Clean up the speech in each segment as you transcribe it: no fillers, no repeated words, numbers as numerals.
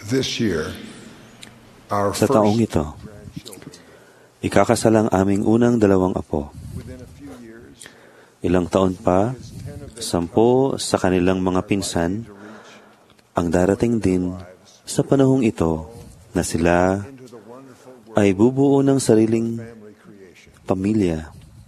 This year, our Sa taong first ito, ikakasal ang aming unang dalawang apo. within a few years, Ilang taon pa, 10 sa kanilang mga pinsan ang darating din sa panahong ito na sila into the wonderful world ay bubuo ng sariling family creation. pamilya.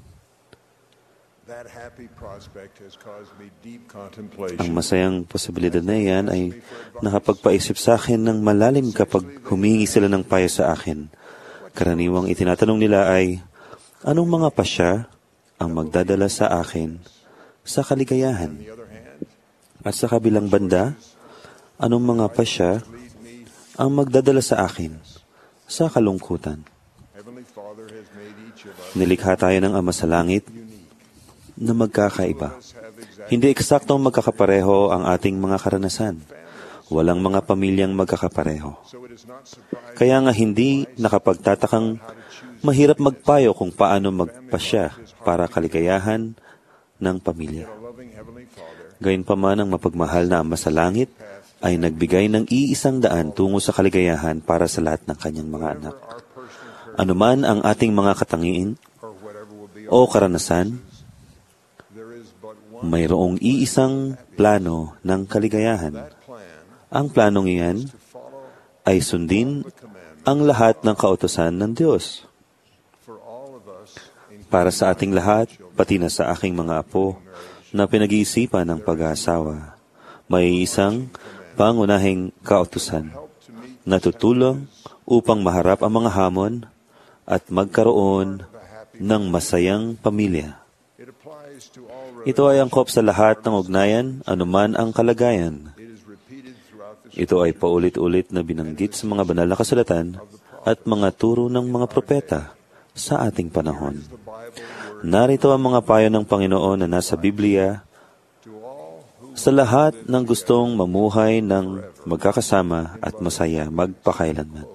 That happy prospect has caused me deep Ang contemplation. masayang posibilidad na iyan ay nakapagpaisip sa akin ng malalim kapag humingi sila ng payo sa akin. Karaniwang itinatanong nila ay, anong mga pasya ang magdadala sa akin sa kaligayahan? On the other hand, At sa kabilang banda, anong mga pasya lead me, ang magdadala sa akin sa kalungkutan? Heavenly Father has made each of us Nilikha tayo ng Ama sa Langit unique. na magkakaiba. Us have exactly Hindi eksaktong magkakapareho ang ating mga karanasan. Walang mga pamilyang magkakapareho. so it is not surprising Kaya nga hindi nakapagtatakang mahirap magpayo kung paano magpasya para kaligayahan ng pamilya. a loving Heavenly Father Gayunpaman ang mapagmahal na Ama sa Langit ay nagbigay ng iisang daan tungo sa kaligayahan para sa lahat ng kanyang mga anak. our personal Anuman ang ating mga katangian or whatever will be o karanasan, there is but one mayroong iisang plano ng kaligayahan. that plan Ang planong iyan to follow ay sundin the command ang lahat ng kautusan ng Diyos. for all of us in Para sa ating lahat, pati na sa aking mga apo na pinag-iisipan ng pag-aasawa, may isang pangunahing kautusan help to meet na tutulong upang maharap ang mga hamon at magkaroon ng masayang pamilya. it applies to all Ito ay angkop sa lahat ng ugnayan, anuman ang kalagayan. it is repeated throughout the Ito ay paulit-ulit na binanggit sa mga banal na kasulatan at mga turo ng mga propeta sa ating panahon. the Bible word Narito ang mga payo ng Panginoon na nasa Biblia to all who sa lahat ng gustong mamuhay ng magkakasama at masaya magpakailanman.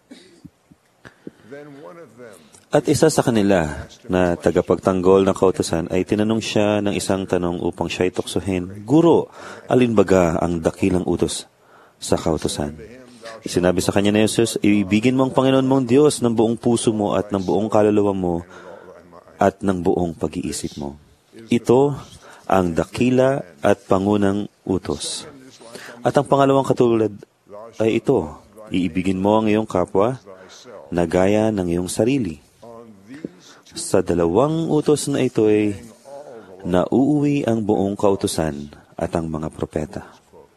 then one of them At isa sa kanila na tagapagtanggol ng kautusan ay tinanong siya ng isang tanong upang siya ituksohin, Guro, alin baga ang dakilang utos sa kautusan? Sinabi sa kanya ni Jesus, ibigin mo ang Panginoon mong Diyos ng buong puso mo at ng buong kaluluwa mo at ng buong pag-iisip mo. Ito ang dakila at pangunang utos. At ang pangalawang katulad ay ito, iibigin mo ang iyong kapwa thyself na gaya ng iyong sarili. on these Sa dalawang utos na ito ay nauuwi ang buong kautusan at ang mga propeta.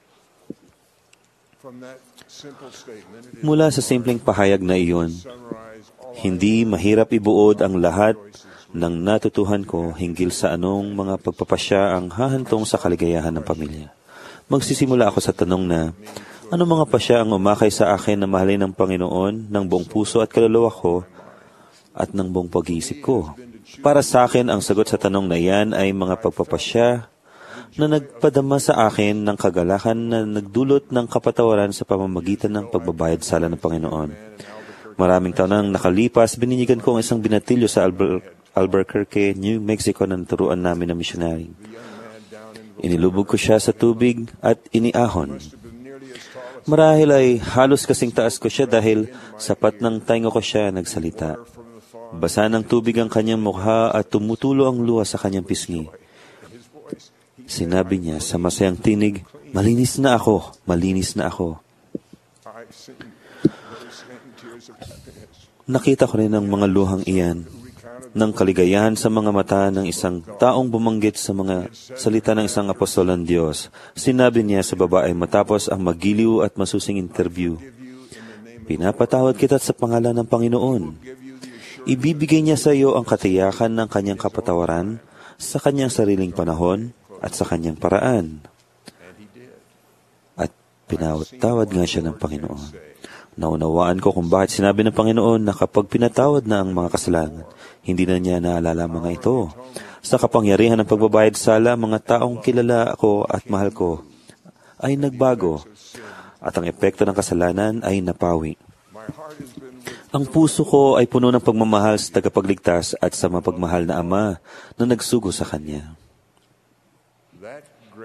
from that simple statement it is Mula sa simpleng pahayag na iyon, summarize all hindi mahirap ibuod ang lahat ng natutuhan ko hinggil sa anong mga pagpapasya ang hahantong sa kaligayahan ng pamilya. Magsisimula ako sa tanong na, ano mga pasya ang umakay sa akin na mahalin ng Panginoon ng buong puso at kaluluwa ko at ng buong pag-iisip ko? Para sa akin, ang sagot sa tanong na iyan ay mga pagpapasya na nagpadama sa akin ng kagalakan na nagdulot ng kapatawaran sa pamamagitan ng pagbabayad sala ng Panginoon. Maraming taon nang nakalipas, bininyagan ko ang isang binatilyo sa Albuquerque, New Mexico na naturuan namin na misyonary. Inilubog ko siya sa tubig at iniahon. Marahil ay halos kasing taas ko siya dahil sapat ng taingo ko siya nagsalita. Basa ng tubig ang kanyang mukha at tumutulo ang luha sa kanyang pisngi. Sinabi niya sa masayang tinig, malinis na ako, malinis na ako. I seen those same tears of happiness Nakita ko rin ang mga luhang iyan ng kaligayahan sa mga mata ng isang taong bumanggit sa mga salita ng isang apostol ng Diyos. Sinabi niya sa babae matapos ang magiliw at masusing interview, pinapatawad kita sa pangalan ng Panginoon. Ibibigay niya sa iyo ang katiyakan ng kanyang kapatawaran sa kanyang sariling panahon at sa kanyang paraan. At pinatawad nga siya ng Panginoon. Naunawaan ko kung bakit sinabi ng Panginoon na kapag pinatawad na ang mga kasalanan, hindi na niya naalala mga ito. Sa kapangyarihan ng pagbabayad sala, mga taong kilala ako at mahal ko ay nagbago at ang epekto ng kasalanan ay napawi. my heart has been with Ang puso ko ay puno ng pagmamahal sa tagapagligtas at sa mapagmahal na Ama na nagsugo sa Kanya. that great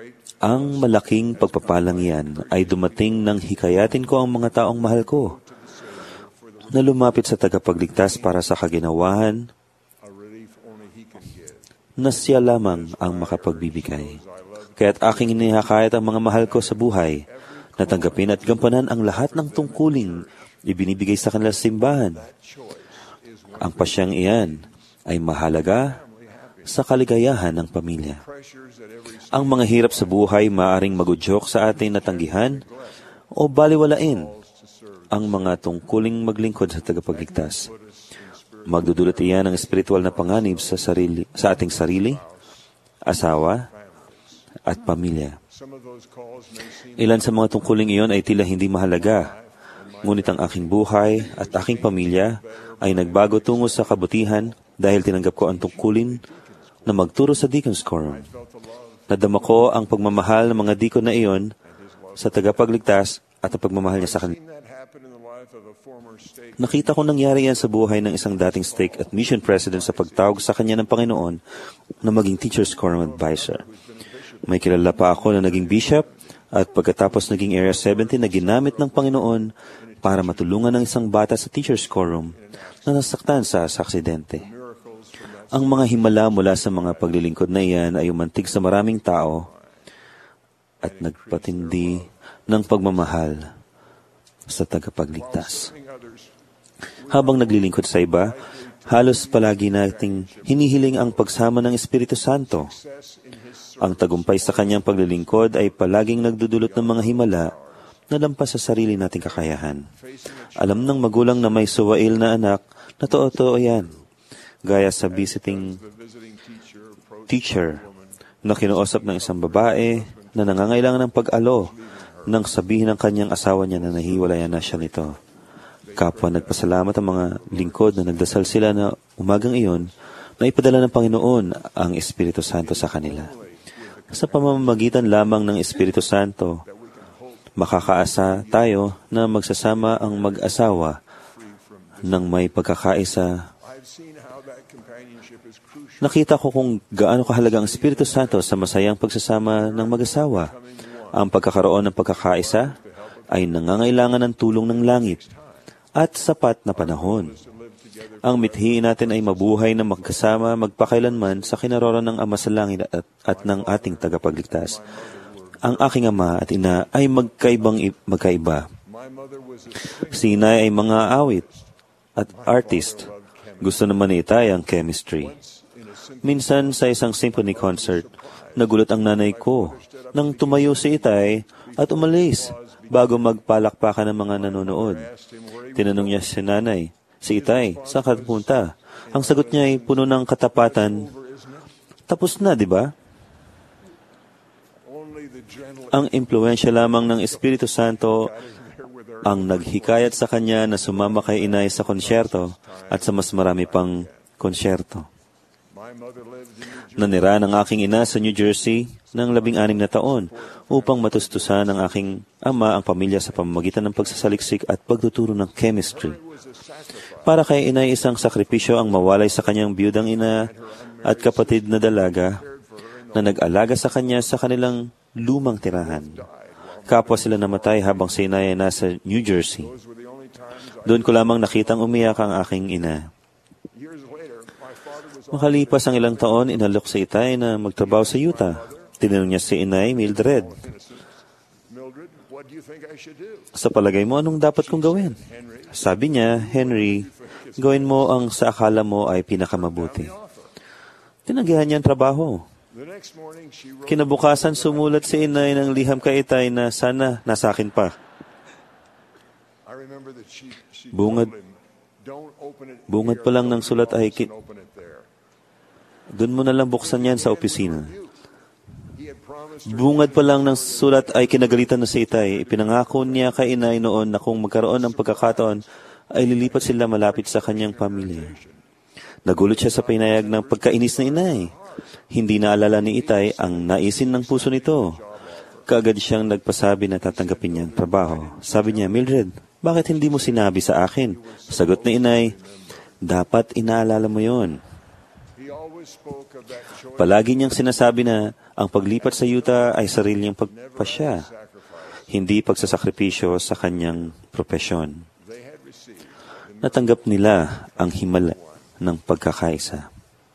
Ang malaking pagpapalang iyan ay dumating nang hikayatin ko ang mga taong mahal ko na lumapit sa tagapagligtas para sa kaginawahan a relief only He can give. na siya lamang ang makapagbibigay. Kaya't aking inihakayat ang mga mahal ko sa buhay na tanggapin at gampanan ang lahat ng tungkuling ibinibigay sa kanila sa simbahan. Ang pasyang iyan ay mahalaga sa kaligayahan ng pamilya. Pressures that every Ang mga hirap sa buhay maaaring magudyok sa atin na tanggihan o baliwalain ang mga tungkuling maglingkod sa tagapagligtas. Magdudulot iyan ng espiritual na panganib sa ating sarili, asawa, at pamilya. some of those calls may seem Ilan sa mga tungkuling iyon ay tila hindi mahalaga, ngunit ang aking buhay at aking pamilya ay nagbago tungo sa kabutihan dahil tinanggap ko ang tungkulin na magturo sa Deacon's Quorum. Nadama ko ang pagmamahal ng mga deacon na iyon sa tagapagligtas at ang pagmamahal niya sa kanila. seen that happen in the life of a former state Nakita ko nangyari yan sa buhay ng isang dating stake at mission president sa pagtawag sa kanya ng Panginoon na maging Teacher's Quorum advisor. May kilala pa ako na naging bishop at pagkatapos naging Area 70 na ginamit ng Panginoon para matulungan ng isang bata sa Teacher's Quorum na nasaktan sa aksidente. Ang mga himala mula sa mga paglilingkod na iyan ay umantig sa maraming tao at nagpatindi ng pagmamahal sa tagapagligtas. Habang naglilingkod sa iba, halos palagi nating hinihiling ang pagsama ng Espiritu Santo. Ang tagumpay sa kanyang paglilingkod ay palaging nagdudulot ng mga himala na lampas sa sarili nating kakayahan. Alam ng magulang na may suwail na anak na totoo yan. Gaya sa visiting teacher na kinuusap ng isang babae na nangangailangan ng pag-alo nang sabihin ng kanyang asawa niya na nahiwalayan na siya nito. Kapwa nagpasalamat ang mga lingkod na nagdasal sila na umagang iyon na ipadala ng Panginoon ang Espiritu Santo sa kanila. Sa pamamagitan lamang ng Espiritu Santo, makakaasa tayo na magsasama ang mag-asawa ng may pagkakaisa. Nakita ko kung gaano kahalaga ang Espiritu Santo sa masayang pagsasama ng mag-asawa. Ang pagkakaroon ng pagkakaisa ay nangangailangan ng tulong ng langit at sapat na panahon. Ang mithiin natin ay mabuhay na magkasama magpakailanman sa kinaroroonan ng Ama sa Langit at ng ating tagapagligtas. Ang aking ama at ina ay magkaiba. Si inay ay mga awit at artist. Gusto naman ni itay ang chemistry. Minsan sa isang symphony concert, nagulat ang nanay ko nang tumayo si itay at umalis bago magpalakpakan ng mga nanonood. Tinanong niya si nanay, si itay, saan ka punta? Ang sagot niya ay puno ng katapatan. Tapos na, di ba? Ang impluensya lamang ng Espiritu Santo ang naghikayat sa kanya na sumama kay inay sa konsyerto at sa mas marami pang konsyerto. Nanira ng aking ina sa New Jersey ng 16 na taon upang matustusan ng aking ama ang pamilya sa pamamagitan ng pagsasaliksik at pagtuturo ng chemistry. Para kay inay isang sakripisyo ang mawalay sa kanyang biyudang ina at kapatid na dalaga na nag-alaga sa kanya sa kanilang lumang tirahan. Kapwa sila namatay habang si inay ay nasa New Jersey. Doon ko lamang nakitang umiyak ang aking ina. Makalipas ang ilang taon, inalok si itay na magtrabaho sa Utah. Tinanong niya si inay, Mildred, sa palagay mo, anong dapat kong gawin? Sabi niya, Henry, gawin mo ang sa akala mo ay pinakamabuti. Tinanggihan niya ang trabaho. Kinabukasan, sumulat si inay ng liham kay itay na sana nasa akin pa. Bungad pa lang ng sulat ay doon mo na lang buksan yan sa opisina. Bungad pa lang ng sulat ay kinagalitan na si itay. Ipinangako niya kay inay noon na kung magkaroon ng pagkakataon, ay lilipat sila malapit sa kanyang pamilya. Nagulat siya sa pinayag ng pagkainis na inay. Hindi naalala ni itay ang naisin ng puso nito. Kaagad siyang nagpasabi na tatanggapin niya ang trabaho. Sabi niya, Mildred, bakit hindi mo sinabi sa akin? Sagot ni inay, dapat inaalala mo yon. Palagi niyang sinasabi na ang paglipat sa yuta ay sarili niyang pagpasya, hindi pagsasakripisyo sa kanyang propesyon. Natanggap nila ang himala ng pagkakaisa.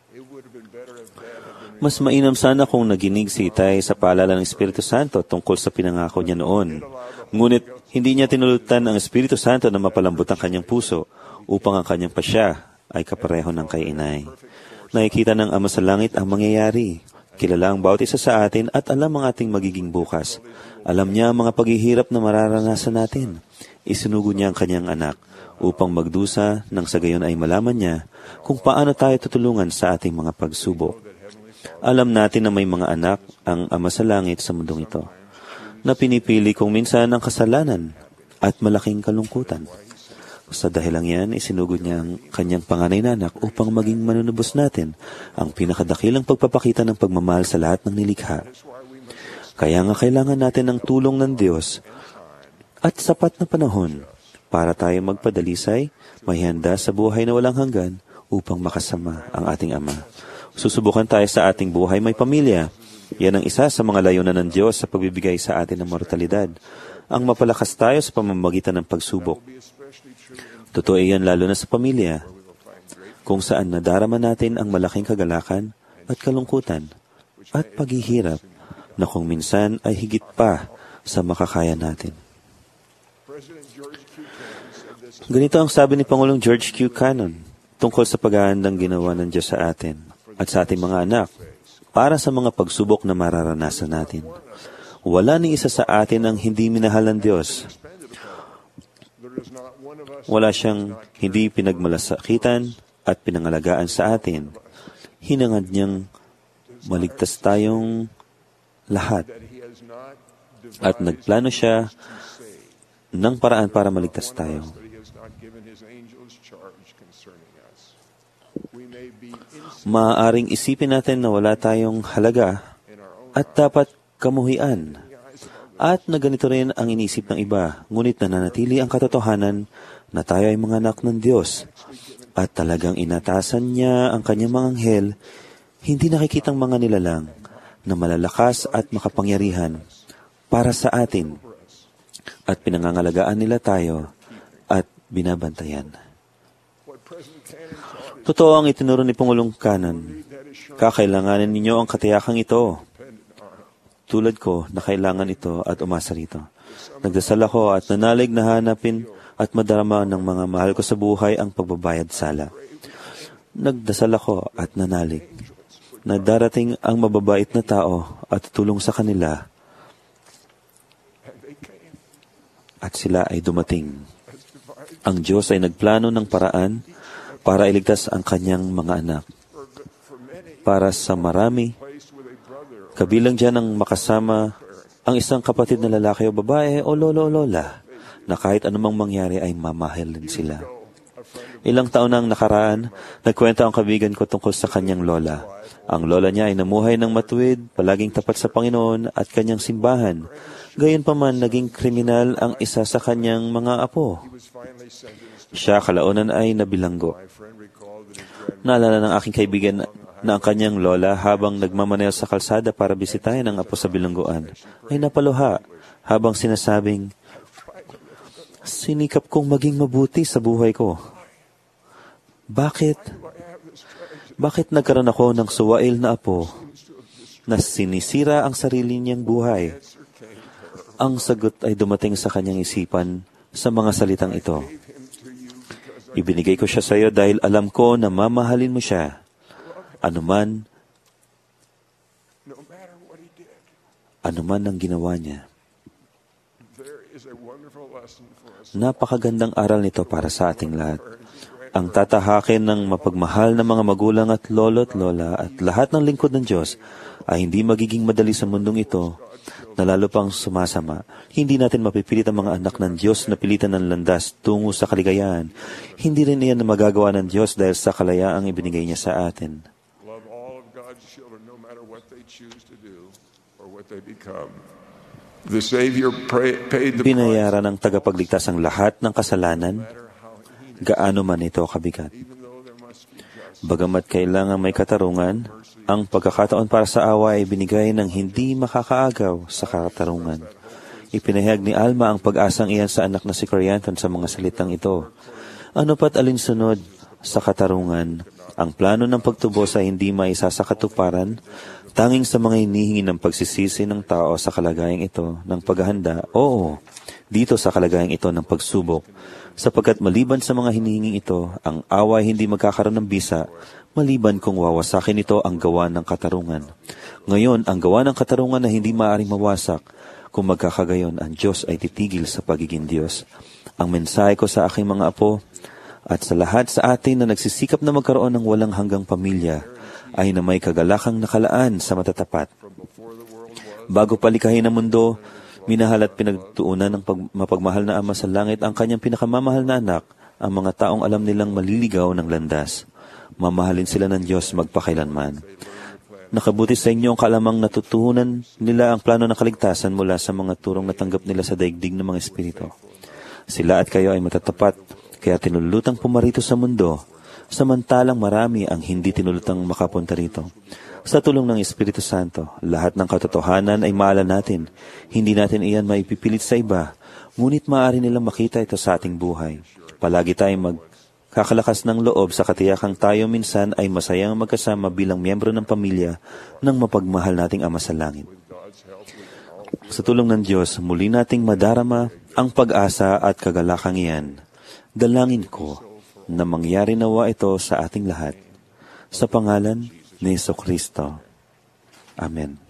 Mas mainam sana kung naginig si Itay sa paalala ng Espiritu Santo tungkol sa pinangako niya noon. Ngunit hindi niya tinulutan ang Espiritu Santo na mapalambot ang kanyang puso upang ang kanyang pasya ay kapareho ng kay Inay. Nakikita ng Ama sa Langit ang mangyayari. Kilala ang bawat isa sa atin at alam ang ating magiging bukas. Alam niya ang mga paghihirap na mararanasan natin. Isinugo niya ang kanyang anak upang magdusa nang sa gayon ay malaman niya kung paano tayo tutulungan sa ating mga pagsubok. Alam natin na may mga anak ang Ama sa Langit sa mundong ito na pinipili kung minsan ang kasalanan at malaking kalungkutan. Sa dahilang yan, isinugod niya ang kanyang panganay na anak upang maging manunubos natin ang pinakadakilang pagpapakita ng pagmamahal sa lahat ng nilikha. Kaya nga kailangan natin ng tulong ng Diyos at sapat na panahon para tayo magpadalisay, may handa sa buhay na walang hanggan upang makasama ang ating Ama. Susubukan tayo sa ating buhay may pamilya. Yan ang isa sa mga layunan ng Diyos sa pagbibigay sa atin ng mortalidad. Ang mapalakas tayo sa pamamagitan ng pagsubok. Totoo yan lalo na sa pamilya, kung saan nadarama natin ang malaking kagalakan at kalungkutan at paghihirap na kung minsan ay higit pa sa makakaya natin. Ganito ang sabi ni Pangulong George Q. Cannon tungkol sa paghahandang ginawa ng Diyos sa atin at sa ating mga anak para sa mga pagsubok na mararanasan natin. Wala ni isa sa atin ang hindi minahal ng Diyos. Wala siyang hindi pinagmalasakitan at pinangalagaan sa atin. Hinangad niyang maligtas tayong lahat. At nagplano siya ng paraan para maligtas tayo. Maaaring isipin natin na wala tayong halaga at dapat kamuhian. At na ganito rin ang inisip ng iba, ngunit nananatili ang katotohanan na tayo ay mga anak ng Diyos at talagang inatasan niya ang kanyang mga anghel, hindi nakikitang mga nilalang na malalakas at makapangyarihan para sa atin at pinangangalagaan nila tayo at binabantayan. Totoo ang itinuro ni Pangulong Cannon. Kakailanganin ninyo ang katiyakang ito. Tulad ko na kailangan ito at umasa rito. Nagdasal ako at nanalig na hanapin at madarama ng mga mahal ko sa buhay ang pagbabayad sala. Nagdasal ako at nanalig na darating ang mababait na tao at tutulong sa kanila at sila ay dumating. Ang Diyos ay nagplano ng paraan para iligtas ang kanyang mga anak. Para sa marami, kabilang dyan ang makasama ang isang kapatid na lalaki o babae o lolo o lola na kahit anumang mangyari ay mamahalin sila. Ilang taon nang nakaraan, nagkwento ang kaibigan ko tungkol sa kanyang lola. Ang lola niya ay namuhay ng matuwid, palaging tapat sa Panginoon at kanyang simbahan. Gayunpaman, naging kriminal ang isa sa kanyang mga apo. Siya kalaunan ay nabilanggo. Naalala ng aking kaibigan na ang kanyang lola habang nagmamaneho sa kalsada para bisitahin ang apo sa bilangguan ay napaluha habang sinasabing, "Sinikap kong maging mabuti sa buhay ko. Bakit nagkaroon ako ng suwail na apo na sinisira ang sarili niyang buhay?" Ang sagot ay dumating sa kanyang isipan sa mga salitang ito. Ibinigay ko siya sa iyo dahil alam ko na mamahalin mo siya. Anuman ang ginawa niya. Napakagandang aral nito para sa ating lahat. Ang tatahakin ng mapagmahal na mga magulang at lolo at lola at lahat ng lingkod ng Diyos ay hindi magiging madali sa mundong ito na lalo pang sumasama. Hindi natin mapipilit ang mga anak ng Diyos na pilitan ng landas tungo sa kaligayahan. Hindi rin iyan na magagawa ng Diyos dahil sa kalayaang ibinigay niya sa atin. Love all of God's children no matter what they choose to do or what they become. The Savior paid the price. Binayaran ng tagapagligtas ang lahat ng kasalanan, gaano man ito kabigat. Bagamat kailangan may katarungan, ang pagkakataon para sa awa ay binigay ng hindi makakaagaw sa katarungan. Ipinahayag ni Alma ang pag-asang iyan sa anak na si Corianton sa mga salitang ito. Ano pat alinsunod sa katarungan, ang plano ng pagtubos ay hindi maisasakatuparan, tanging sa mga hinihingi ng pagsisisi ng tao sa kalagayang ito ng paghahanda, oo, dito sa kalagayang ito ng pagsubok, sapagkat maliban sa mga hinihinging ito, ang awa ay hindi magkakaroon ng bisa, maliban kung wawasakin ito ang gawa ng katarungan. Ngayon, ang gawa ng katarungan na hindi maaaring mawasak, kung magkakagayon, ang Diyos ay titigil sa pagiging Diyos. Ang mensahe ko sa aking mga apo, at sa lahat sa atin na nagsisikap na magkaroon ng walang hanggang pamilya, ay na may kagalakang nakalaan sa matatapat. Bago palikahin ang mundo, minahal at pinagtuunan ng mapagmahal na Ama sa langit ang kanyang pinakamamahal na anak, ang mga taong alam nilang maliligaw ng landas. Mamahalin sila ng Diyos magpakailanman. Nakabuti sa inyo ang kalamang natutuhunan nila ang plano ng kaligtasan mula sa mga turong natanggap nila sa daigdig ng mga espiritu. Sila at kayo ay matatapat, kaya tinulutang pumarito sa mundo, samantalang marami ang hindi tinulutang makapunta rito. Sa tulong ng Espiritu Santo, lahat ng katotohanan ay maala natin. Hindi natin iyan maipipilit sa iba, ngunit maaari nilang makita ito sa ating buhay. Palagi tayong magkakalakas ng loob sa katiyakang tayo minsan ay masayang magkasama bilang miyembro ng pamilya ng mapagmahal nating Ama sa langit. Sa tulong ng Diyos, muli nating madarama ang pag-asa at kagalakang iyan. Dalangin ko na mangyari nawa ito sa ating lahat. Sa pangalan ni Jesucristo. Amen.